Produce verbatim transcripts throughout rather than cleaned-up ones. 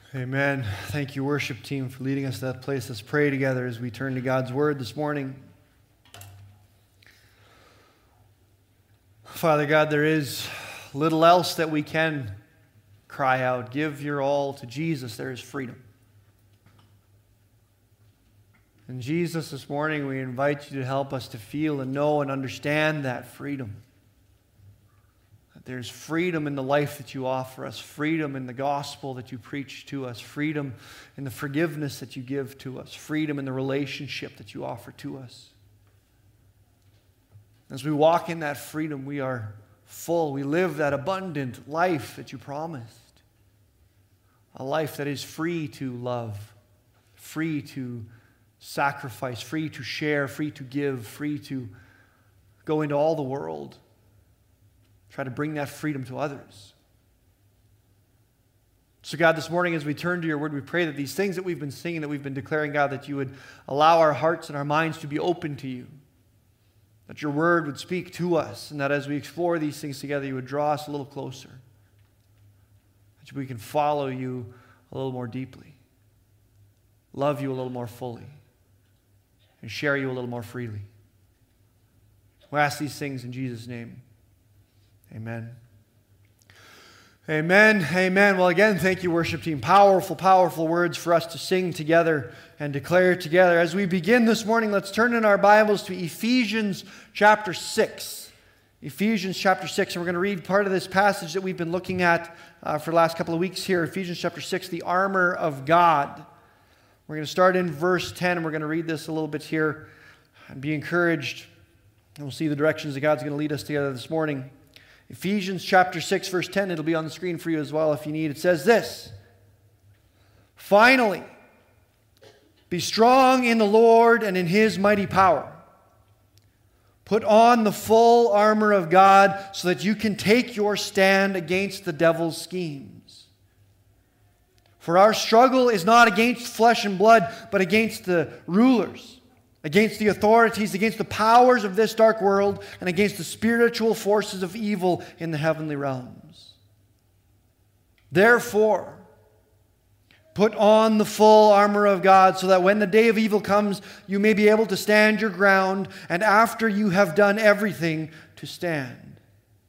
Amen. Thank you, worship team, for leading us to that place. Let's pray together as we turn to God's Word this morning. Father God, there is little else that we can cry out. Give your all to Jesus. There is freedom. And Jesus, this morning we invite you to help us to feel and know and understand that freedom. There's freedom in the life that you offer us, freedom in the gospel that you preach to us, freedom in the forgiveness that you give to us, freedom in the relationship that you offer to us. As we walk in that freedom, we are full. We live that abundant life that you promised. A life that is free to love, free to sacrifice, free to share, free to give, free to go into all the world. Try to bring that freedom to others. So God, this morning as we turn to your word, we pray that these things that we've been singing, that we've been declaring, God, that you would allow our hearts and our minds to be open to you. That your word would speak to us, and that as we explore these things together, you would draw us a little closer. That we can follow you a little more deeply, love you a little more fully, and share you a little more freely. We ask these things in Jesus' name. Amen. Amen. Amen. Well, again, thank you, worship team. Powerful, powerful words for us to sing together and declare together. As we begin this morning, let's turn in our Bibles to Ephesians chapter six. Ephesians chapter six, and we're going to read part of this passage that we've been looking at uh, for the last couple of weeks here. Ephesians chapter six, the armor of God. We're going to start in verse ten, and we're going to read this a little bit here and be encouraged. And we'll see the directions that God's going to lead us together this morning. Ephesians chapter six, verse ten, it'll be on the screen for you as well if you need. It says this: "Finally, be strong in the Lord and in His mighty power. Put on the full armor of God so that you can take your stand against the devil's schemes. For our struggle is not against flesh and blood, but against the rulers, against the authorities, against the powers of this dark world, and against the spiritual forces of evil in the heavenly realms. Therefore, put on the full armor of God so that when the day of evil comes, you may be able to stand your ground, and after you have done everything, to stand.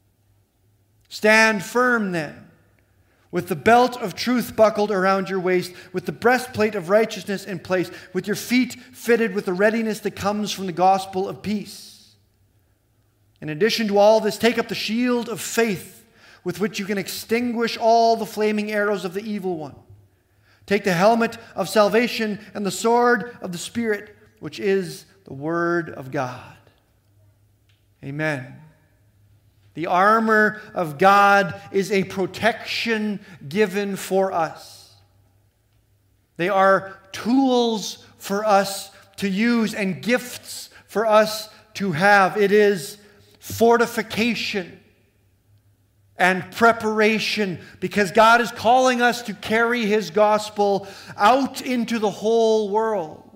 Stand firm then, with the belt of truth buckled around your waist, with the breastplate of righteousness in place, with your feet fitted with the readiness that comes from the gospel of peace. In addition to all this, take up the shield of faith, with which you can extinguish all the flaming arrows of the evil one. Take the helmet of salvation and the sword of the Spirit, which is the Word of God." Amen. The armor of God is a protection given for us. They are tools for us to use and gifts for us to have. It is fortification and preparation because God is calling us to carry His gospel out into the whole world.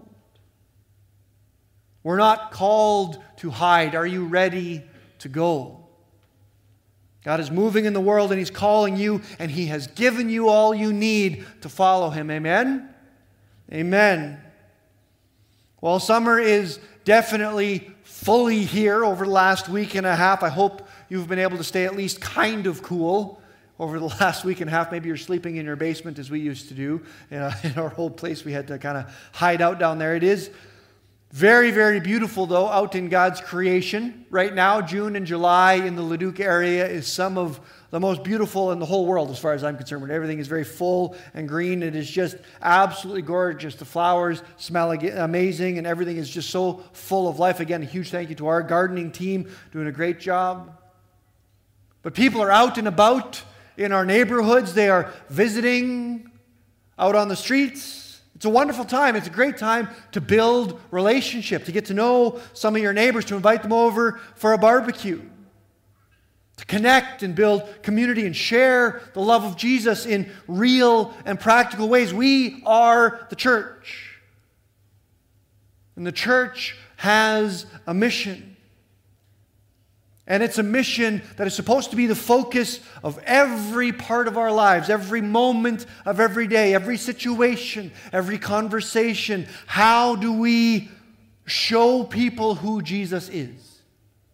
We're not called to hide. Are you ready to go? God is moving in the world and He's calling you, and He has given you all you need to follow Him. Amen? Amen. Well, summer is definitely fully here over the last week and a half. I hope you've been able to stay at least kind of cool over the last week and a half. Maybe you're sleeping in your basement as we used to do. Uh, in our old place, we had to kind of hide out down there. It is very, very beautiful, though, out in God's creation. Right now, June and July in the Leduc area is some of the most beautiful in the whole world, as far as I'm concerned. When everything is very full and green, it is just absolutely gorgeous. The flowers smell amazing, and everything is just so full of life. Again, a huge thank you to our gardening team, doing a great job. But people are out and about in our neighborhoods. They are visiting out on the streets. It's a wonderful time. It's a great time to build relationship, to get to know some of your neighbors, to invite them over for a barbecue, to connect and build community and share the love of Jesus in real and practical ways. We are the church. And the church has a mission. And it's a mission that is supposed to be the focus of every part of our lives, every moment of every day, every situation, every conversation. How do we show people who Jesus is?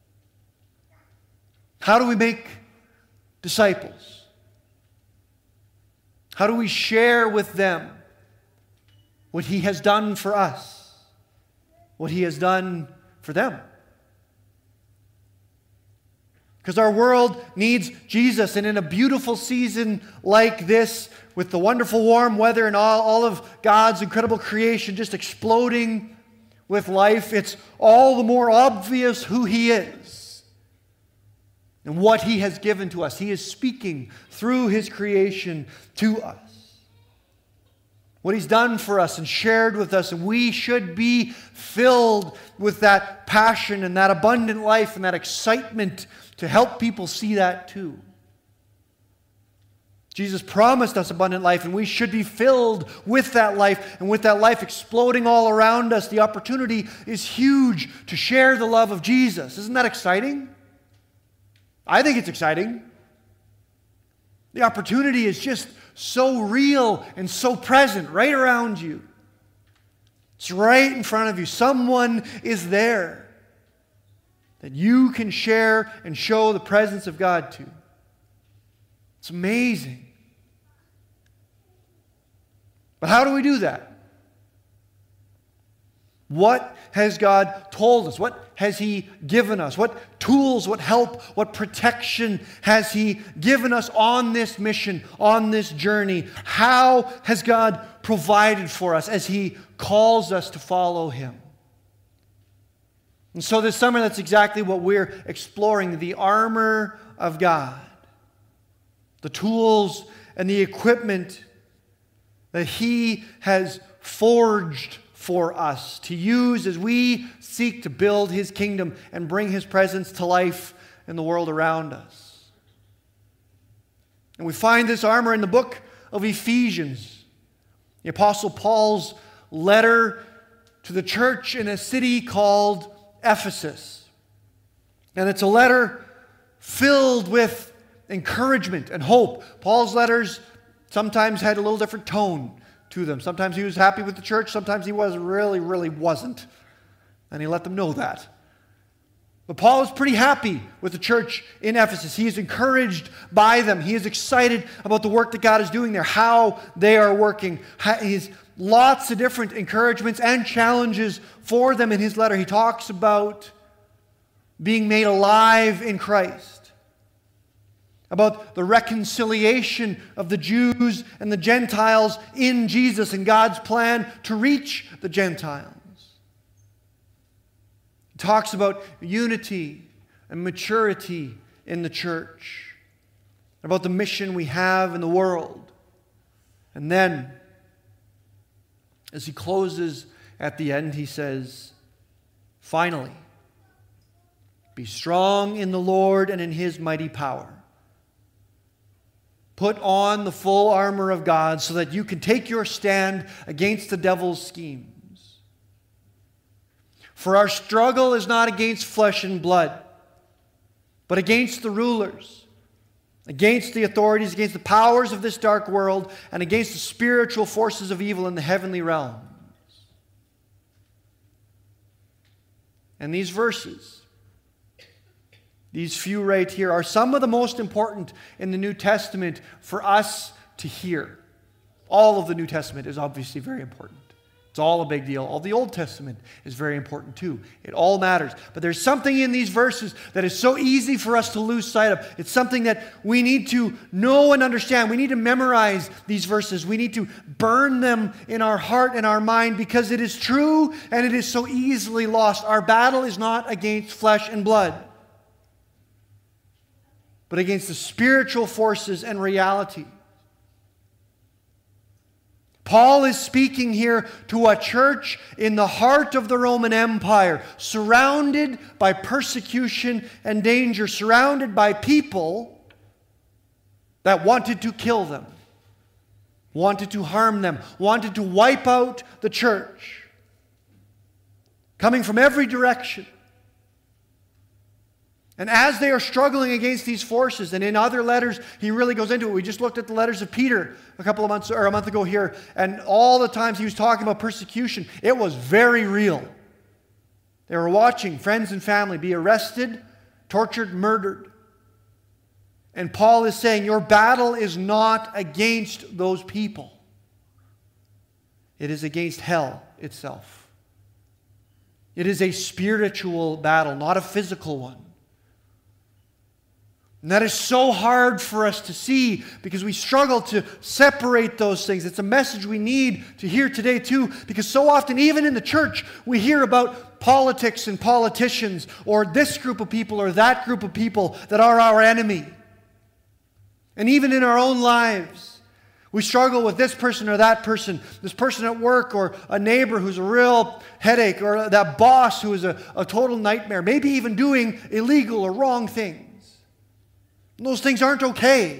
How do we make disciples? How do we share with them what He has done for us, what He has done for them? Because our world needs Jesus. And in a beautiful season like this, with the wonderful warm weather and all, all of God's incredible creation just exploding with life, it's all the more obvious who He is and what He has given to us. He is speaking through His creation to us. What He's done for us and shared with us. And we should be filled with that passion and that abundant life and that excitement to help people see that too. Jesus promised us abundant life, and we should be filled with that life, and with that life exploding all around us, the opportunity is huge to share the love of Jesus. Isn't that exciting? I think it's exciting. The opportunity is just so real and so present right around you. It's right in front of you. Someone is there that you can share and show the presence of God to. It's amazing. But how do we do that? What has God told us? What has He given us? What tools, what help, what protection has He given us on this mission, on this journey? How has God provided for us as He calls us to follow Him? And so this summer, that's exactly what we're exploring, the armor of God. The tools and the equipment that He has forged for us to use as we seek to build His kingdom and bring His presence to life in the world around us. And we find this armor in the book of Ephesians, the Apostle Paul's letter to the church in a city called Ephesus. And it's a letter filled with encouragement and hope. Paul's letters sometimes had a little different tone to them. Sometimes he was happy with the church. Sometimes he was really, really wasn't. And he let them know that. But Paul is pretty happy with the church in Ephesus. He is encouraged by them. He is excited about the work that God is doing there, how they are working. He has lots of different encouragements and challenges for them in his letter. He talks about being made alive in Christ, about the reconciliation of the Jews and the Gentiles in Jesus and God's plan to reach the Gentiles. He talks about unity and maturity in the church, about the mission we have in the world. And then, as he closes at the end, he says, finally, be strong in the Lord and in His mighty power. Put on the full armor of God so that you can take your stand against the devil's schemes. For our struggle is not against flesh and blood, but against the rulers, against the authorities, against the powers of this dark world, and against the spiritual forces of evil in the heavenly realms. And these verses, these few right here, are some of the most important in the New Testament for us to hear. All of the New Testament is obviously very important. It's all a big deal. All the Old Testament is very important too. It all matters. But there's something in these verses that is so easy for us to lose sight of. It's something that we need to know and understand. We need to memorize these verses. We need to burn them in our heart and our mind because it is true and it is so easily lost. Our battle is not against flesh and blood, but against the spiritual forces and reality. Paul is speaking here to a church in the heart of the Roman Empire, surrounded by persecution and danger, surrounded by people that wanted to kill them, wanted to harm them, wanted to wipe out the church, coming from every direction. And as they are struggling against these forces, and in other letters, he really goes into it. We just looked at the letters of Peter a couple of months, or a month ago here, and all the times he was talking about persecution, it was very real. They were watching friends and family be arrested, tortured, murdered. And Paul is saying, your battle is not against those people. It is against hell itself. It is a spiritual battle, not a physical one. And that is so hard for us to see because we struggle to separate those things. It's a message we need to hear today too, because so often, even in the church, we hear about politics and politicians, or this group of people or that group of people that are our enemy. And even in our own lives, we struggle with this person or that person, this person at work, or a neighbor who's a real headache, or that boss who is a, a total nightmare, maybe even doing illegal or wrong things. Those things aren't okay.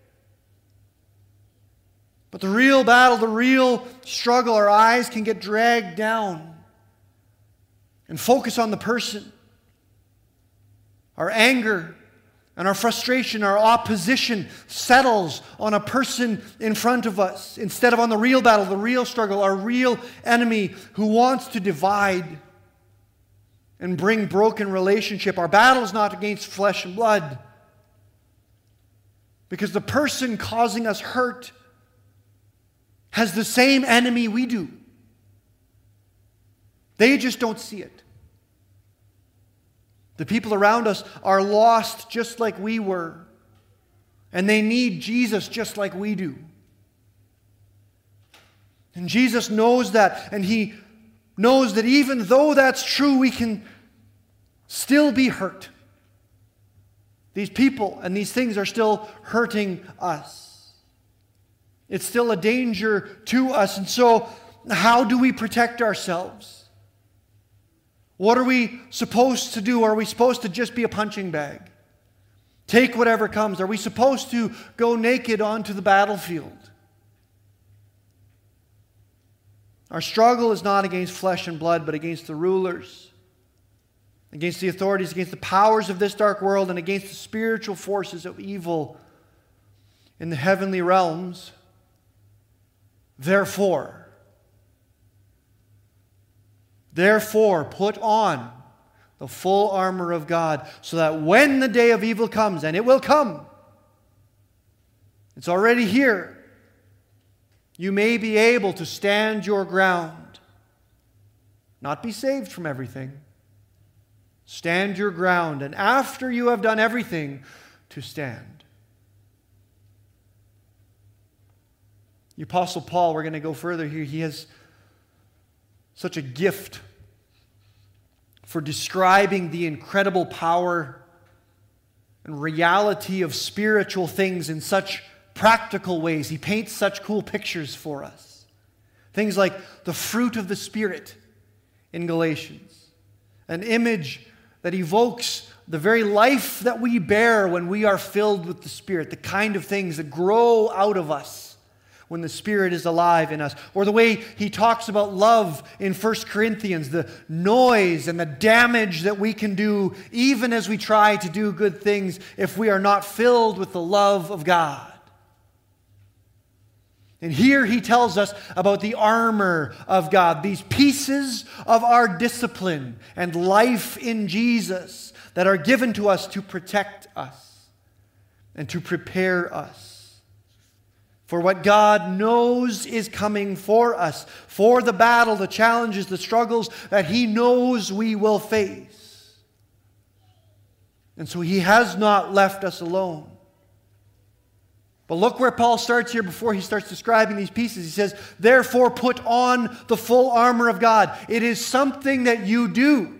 But the real battle, the real struggle, our eyes can get dragged down and focus on the person. Our anger and our frustration, our opposition settles on a person in front of us instead of on the real battle, the real struggle, our real enemy who wants to divide and bring broken relationship. Our battle is not against flesh and blood, because the person causing us hurt has the same enemy we do. They just don't see it. The people around us are lost just like we were, and they need Jesus just like we do. And Jesus knows that, and He knows that even though that's true, we can still be hurt. These people and these things are still hurting us. It's still a danger to us. And so, how do we protect ourselves? What are we supposed to do? Are we supposed to just be a punching bag? Take whatever comes? Are we supposed to go naked onto the battlefield? Our struggle is not against flesh and blood, but against the rulers, against the authorities, against the powers of this dark world, and against the spiritual forces of evil in the heavenly realms. Therefore, therefore, put on the full armor of God, so that when the day of evil comes, and it will come, it's already here, you may be able to stand your ground. Not be saved from everything. Stand your ground, and after you have done everything, to stand. The Apostle Paul, we're going to go further here, he has such a gift for describing the incredible power and reality of spiritual things in such practical ways. He paints such cool pictures for us. Things like the fruit of the Spirit in Galatians, an image that evokes the very life that we bear when we are filled with the Spirit, the kind of things that grow out of us when the Spirit is alive in us. Or the way he talks about love in First Corinthians, the noise and the damage that we can do even as we try to do good things if we are not filled with the love of God. And here he tells us about the armor of God, these pieces of our discipline and life in Jesus that are given to us to protect us and to prepare us for what God knows is coming for us, for the battle, the challenges, the struggles that He knows we will face. And so He has not left us alone. But look where Paul starts here before he starts describing these pieces. He says, therefore put on the full armor of God. It is something that you do.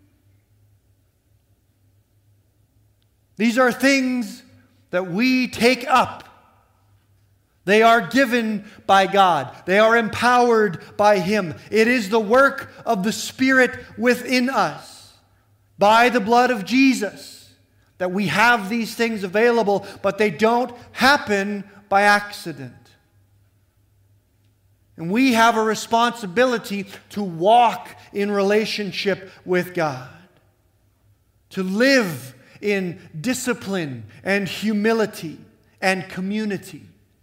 These are things that we take up. They are given by God. They are empowered by Him. It is the work of the Spirit within us, by the blood of Jesus, that we have these things available, but they don't happen by accident. And we have a responsibility to walk in relationship with God, to live in discipline and humility and community.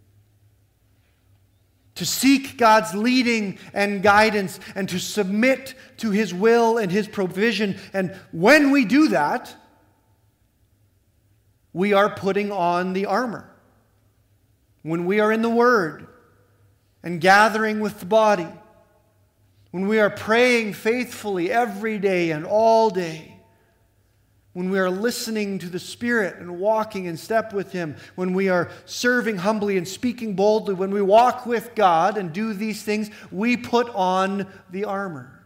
To seek God's leading and guidance and to submit to His will and His provision. And when we do that, we are putting on the armor. When we are in the Word and gathering with the body, when we are praying faithfully every day and all day, when we are listening to the Spirit and walking in step with Him, when we are serving humbly and speaking boldly, when we walk with God and do these things, we put on the armor.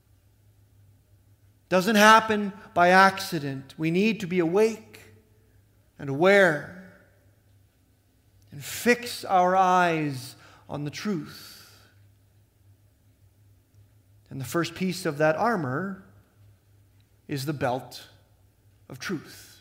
Doesn't happen by accident. We need to be awake and aware and fix our eyes on the truth. And the first piece of that armor is the belt of truth.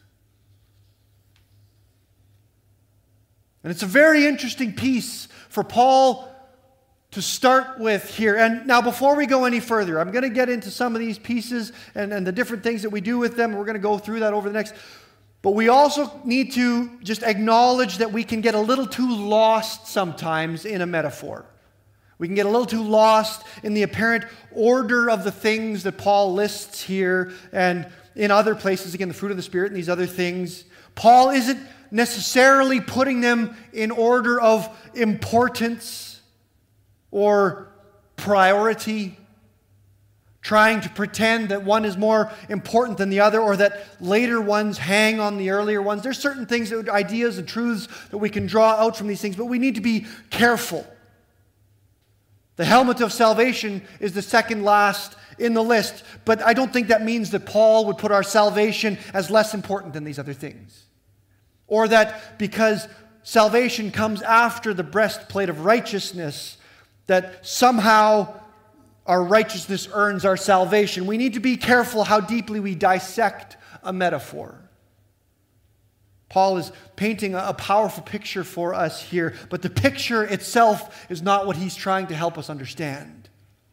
And it's a very interesting piece for Paul to start with here. And now before we go any further, I'm going to get into some of these pieces and, and the different things that we do with them. We're going to go through that over the next. But we also need to just acknowledge that we can get a little too lost sometimes in a metaphor. We can get a little too lost in the apparent order of the things that Paul lists here and in other places, again, the fruit of the Spirit and these other things. Paul isn't necessarily putting them in order of importance or priority, trying to pretend that one is more important than the other or that later ones hang on the earlier ones. There's certain things, ideas and truths that we can draw out from these things, but we need to be careful. The helmet of salvation is the second last in the list, but I don't think that means that Paul would put our salvation as less important than these other things. Or that because salvation comes after the breastplate of righteousness, that somehow our righteousness earns our salvation. We need to be careful how deeply we dissect a metaphor. Paul is painting a powerful picture for us here, but the picture itself is not what he's trying to help us understand.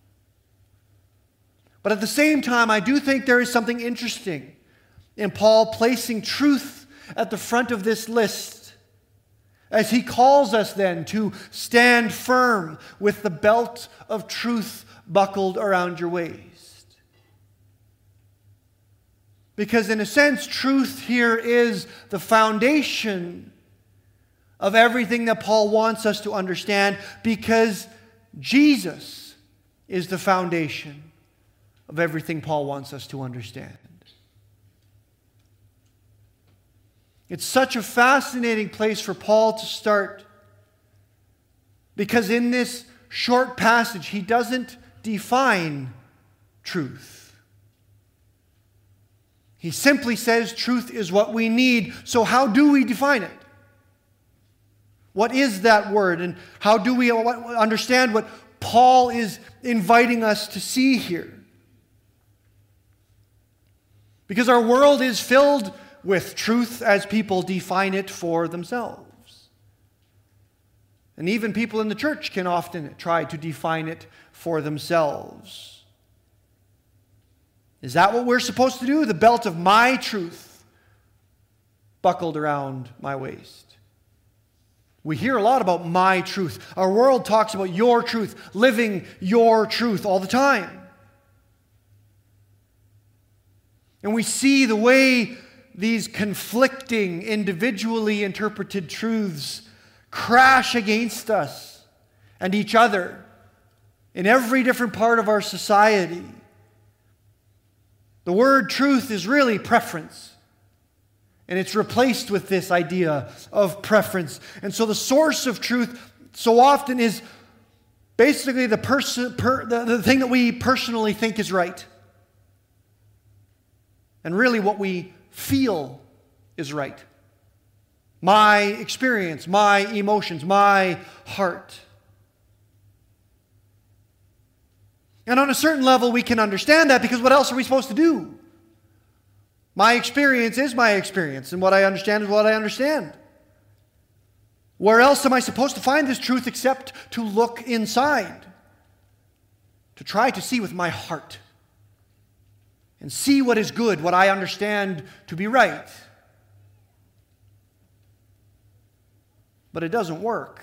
But at the same time, I do think there is something interesting in Paul placing truth at the front of this list as he calls us then to stand firm with the belt of truth buckled around your waist. Because in a sense, truth here is the foundation of everything that Paul wants us to understand, because Jesus is the foundation of everything Paul wants us to understand. It's such a fascinating place for Paul to start, because in this short passage, he doesn't define truth. He simply says truth is what we need. So how do we define it? What is that word? And how do we understand what Paul is inviting us to see here? Because our world is filled with truth as people define it for themselves. And even people in the church can often try to define it for themselves. Is that what we're supposed to do? The belt of my truth buckled around my waist. We hear a lot about my truth. Our world talks about your truth, living your truth all the time. And we see the way these conflicting, individually interpreted truths crash against us and each other in every different part of our society. The word truth is really preference. And it's replaced with this idea of preference. And so the source of truth so often is basically the, person, per, the, the thing that we personally think is right. And really what we feel is right. My experience, my emotions, my heart. And on a certain level, we can understand that, because what else are we supposed to do? My experience is my experience, and what I understand is what I understand. Where else am I supposed to find this truth except to look inside? To try to see with my heart and see what is good, what I understand to be right. But it doesn't work.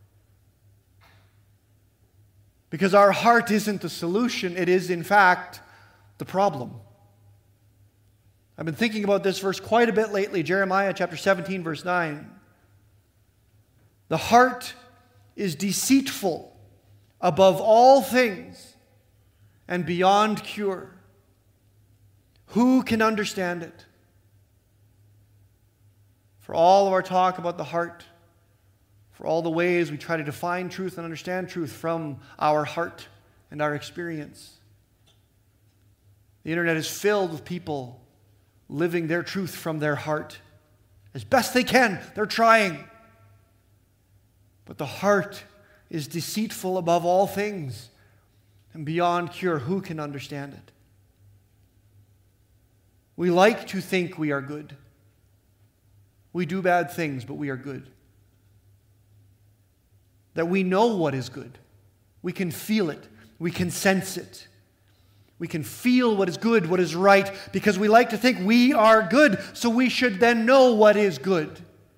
Because our heart isn't the solution, it is in fact the problem. I've been thinking about this verse quite a bit lately, Jeremiah chapter seventeen, verse nine. The heart is deceitful above all things and beyond cure. Who can understand it? For all of our talk about the heart, for all the ways we try to define truth and understand truth from our heart and our experience, the internet is filled with people living their truth from their heart as best they can. They're trying. But the heart is deceitful above all things and beyond cure. Who can understand it? We like to think we are good. We do bad things, but we are good. That we know what is good. We can feel it. We can sense it. We can feel what is good, what is right, because we like to think we are good, so we should then know what is good.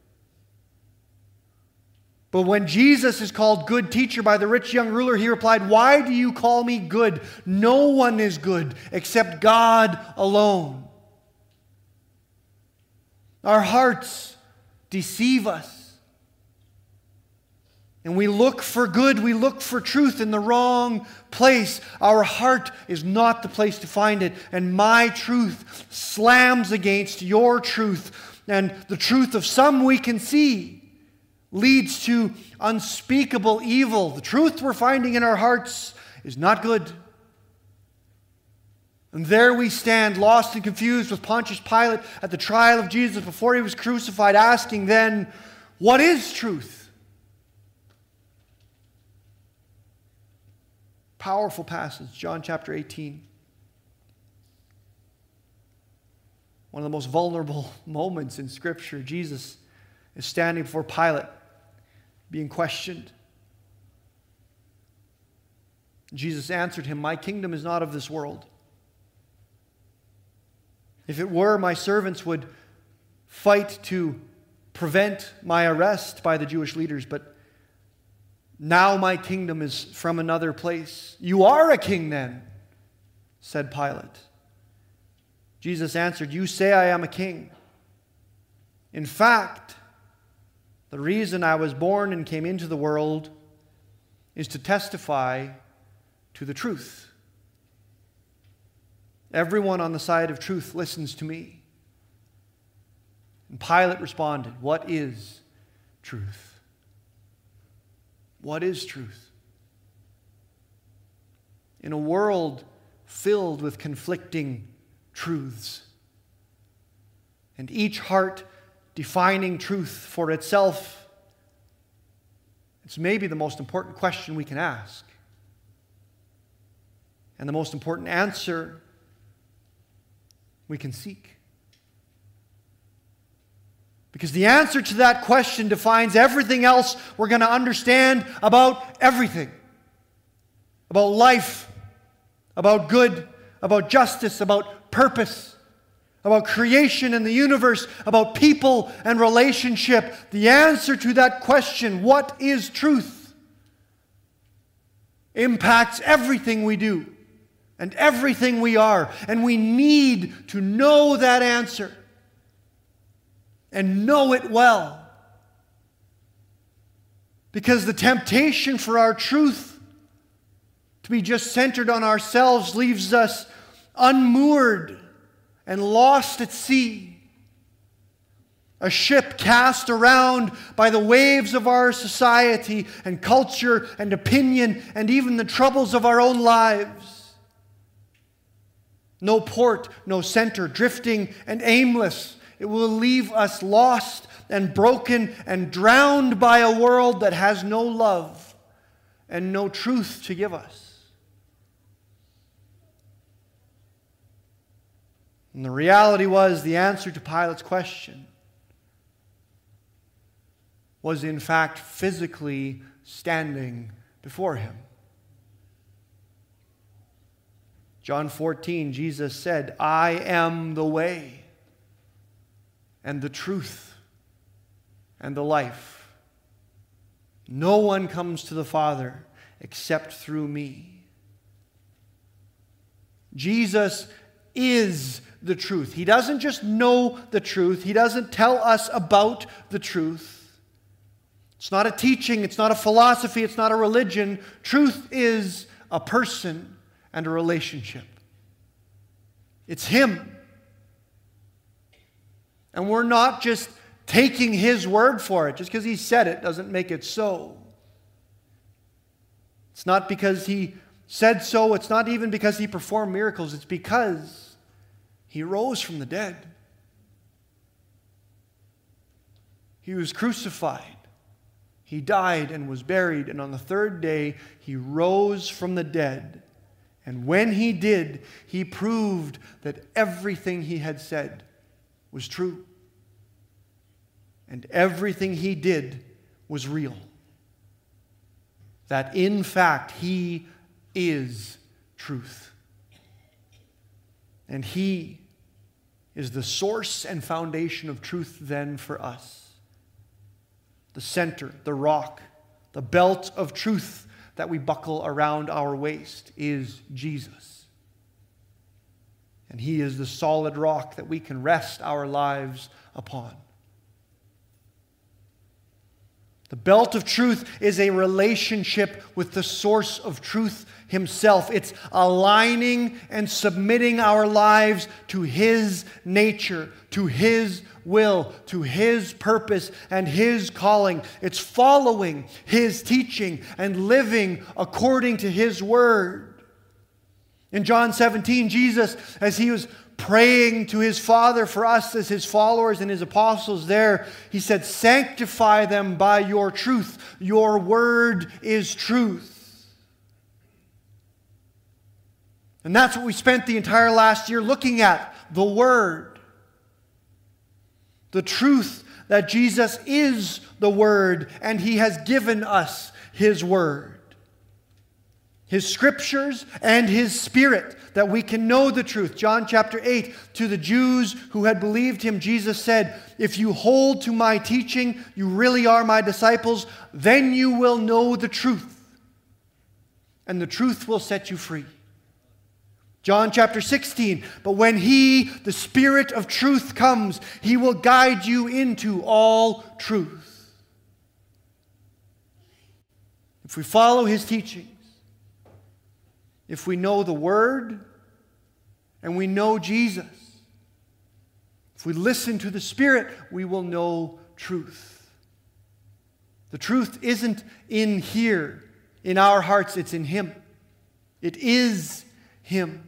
But when Jesus is called good teacher by the rich young ruler, he replied, "Why do you call me good? No one is good except God alone." Our hearts deceive us. And we look for good, we look for truth in the wrong place. Our heart is not the place to find it. And my truth slams against your truth. And the truth of some we can see leads to unspeakable evil. The truth we're finding in our hearts is not good. And there we stand, lost and confused with Pontius Pilate at the trial of Jesus before he was crucified, asking then, what is truth? Powerful passage, John chapter eighteen. One of the most vulnerable moments in Scripture. Jesus is standing before Pilate, being questioned. Jesus answered him, "My kingdom is not of this world. If it were, my servants would fight to prevent my arrest by the Jewish leaders, but now my kingdom is from another place." "You are a king then," said Pilate. Jesus answered, "You say I am a king. In fact, the reason I was born and came into the world is to testify to the truth. Everyone on the side of truth listens to me." And Pilate responded, "What is truth?" What is truth? In a world filled with conflicting truths, and each heart defining truth for itself, it's maybe the most important question we can ask, and the most important answer we can seek. Because the answer to that question defines everything else we're going to understand about everything. About life, about good, about justice, about purpose, about creation and the universe, about people and relationship. The answer to that question, what is truth, impacts everything we do and everything we are. And we need to know that answer. And know it well. Because the temptation for our truth to be just centered on ourselves leaves us unmoored and lost at sea. A ship cast around by the waves of our society and culture and opinion and even the troubles of our own lives. No port, no center, drifting and aimless. It will leave us lost and broken and drowned by a world that has no love and no truth to give us. And the reality was, the answer to Pilate's question was in fact physically standing before him. John fourteen, Jesus said, I am the way and the truth and the life. No one comes to the Father except through me. Jesus is the truth. He doesn't just know the truth. He doesn't tell us about the truth. It's not a teaching. It's not a philosophy. It's not a religion. Truth is a person and a relationship. It's Him. And we're not just taking His word for it. Just because He said it doesn't make it so. It's not because He said so. It's not even because He performed miracles. It's because He rose from the dead. He was crucified. He died and was buried. And on the third day, He rose from the dead. And when He did, He proved that everything He had said was true. And everything He did was real. That in fact, He is truth. And He is the source and foundation of truth then for us. The center, the rock, the belt of truth that we buckle around our waist is Jesus. And He is the solid rock that we can rest our lives upon. The belt of truth is a relationship with the source of truth Himself. It's aligning and submitting our lives to His nature, to His will, to His purpose and His calling. It's following His teaching and living according to His word. In John seventeen, Jesus, as He was praying to His Father for us as His followers and His apostles there, He said, sanctify them by your truth. Your word is truth. And that's what we spent the entire last year looking at, the Word. The truth that Jesus is the Word and He has given us His Word. His Scriptures and His Spirit, that we can know the truth. John chapter eight, to the Jews who had believed Him, Jesus said, if you hold to my teaching, you really are my disciples, then you will know the truth. And the truth will set you free. John chapter sixteen, but when He, the Spirit of truth, comes, He will guide you into all truth. If we follow His teachings, if we know the Word and we know Jesus, if we listen to the Spirit, we will know truth. The truth isn't in here, in our hearts, it's in Him. It is Him.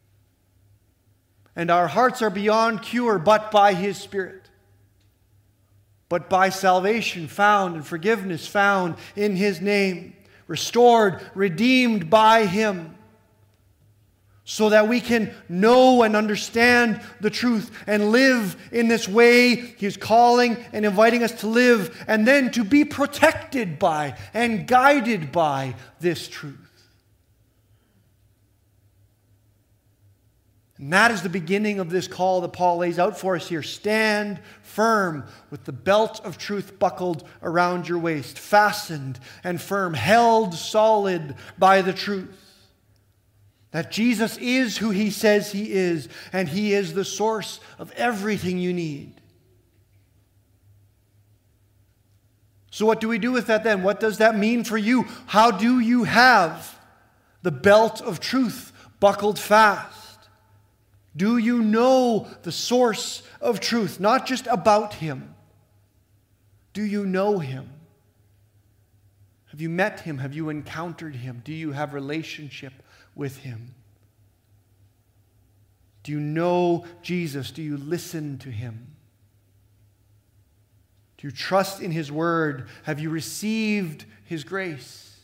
And our hearts are beyond cure but by His Spirit. But by salvation found and forgiveness found in His name. Restored, redeemed by Him. So that we can know and understand the truth and live in this way He's calling and inviting us to live. And then to be protected by and guided by this truth. And that is the beginning of this call that Paul lays out for us here. Stand firm with the belt of truth buckled around your waist, fastened and firm, held solid by the truth. That Jesus is who He says He is, and He is the source of everything you need. So what do we do with that then? What does that mean for you? How do you have the belt of truth buckled fast? Do you know the source of truth? Not just about Him. Do you know Him? Have you met Him? Have you encountered Him? Do you have relationship with Him? Do you know Jesus? Do you listen to Him? Do you trust in His word? Have you received His grace?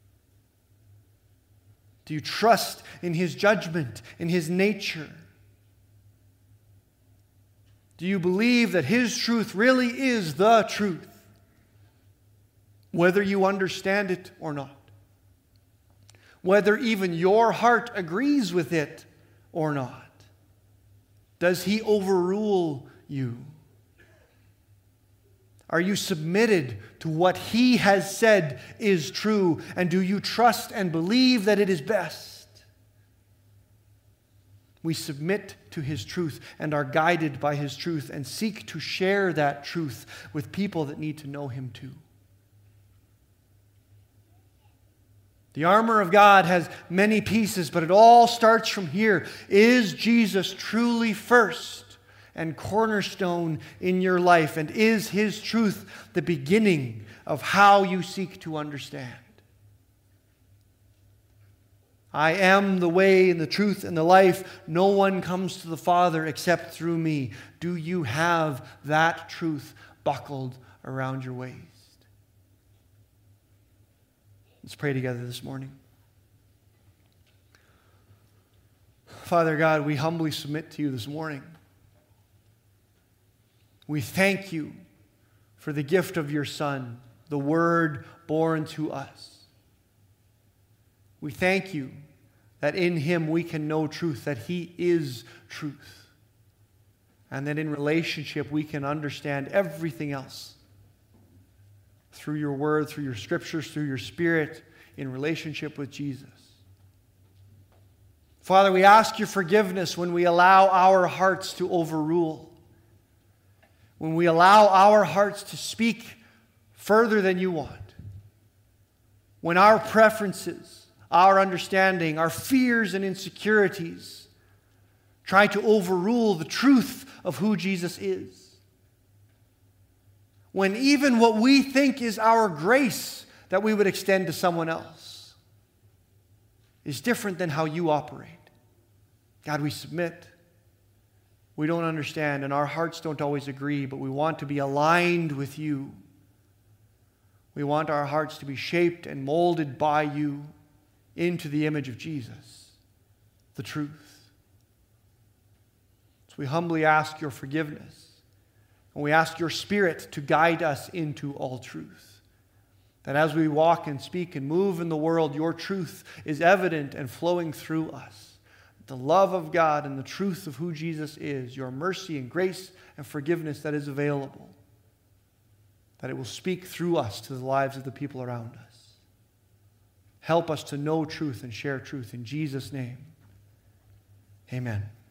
Do you trust in His judgment, in His nature? Do you believe that His truth really is the truth, whether you understand it or not? whether even your heart agrees with it or not? Does he overrule you? Are you submitted to what he has said is true? And do you trust and believe that it is best? We submit to his truth and are guided by his truth and seek to share that truth with people that need to know him too. The armor of God has many pieces, but it all starts from here. Is Jesus truly first and cornerstone in your life? And is his truth the beginning of how you seek to understand? I am the way and the truth and the life. No one comes to the Father except through me. Do you have that truth buckled around your waist? Let's pray together this morning. Father God, we humbly submit to you this morning. We thank you for the gift of your Son, the Word born to us. We thank you that in him we can know truth, that he is truth, and that in relationship we can understand everything else through your word, through your scriptures, through your Spirit, in relationship with Jesus. Father, we ask your forgiveness when we allow our hearts to overrule, when we allow our hearts to speak further than you want, when our preferences, our understanding, our fears and insecurities try to overrule the truth of who Jesus is. When even what we think is our grace that we would extend to someone else is different than how you operate. God, we submit. We don't understand, and our hearts don't always agree, but we want to be aligned with you. We want our hearts to be shaped and molded by you into the image of Jesus, the truth. So we humbly ask your forgiveness. And we ask your Spirit to guide us into all truth. That as we walk and speak and move in the world, your truth is evident and flowing through us. The love of God and the truth of who Jesus is, your mercy and grace and forgiveness that is available, that it will speak through us to the lives of the people around us. Help us to know truth and share truth in Jesus' name. Amen.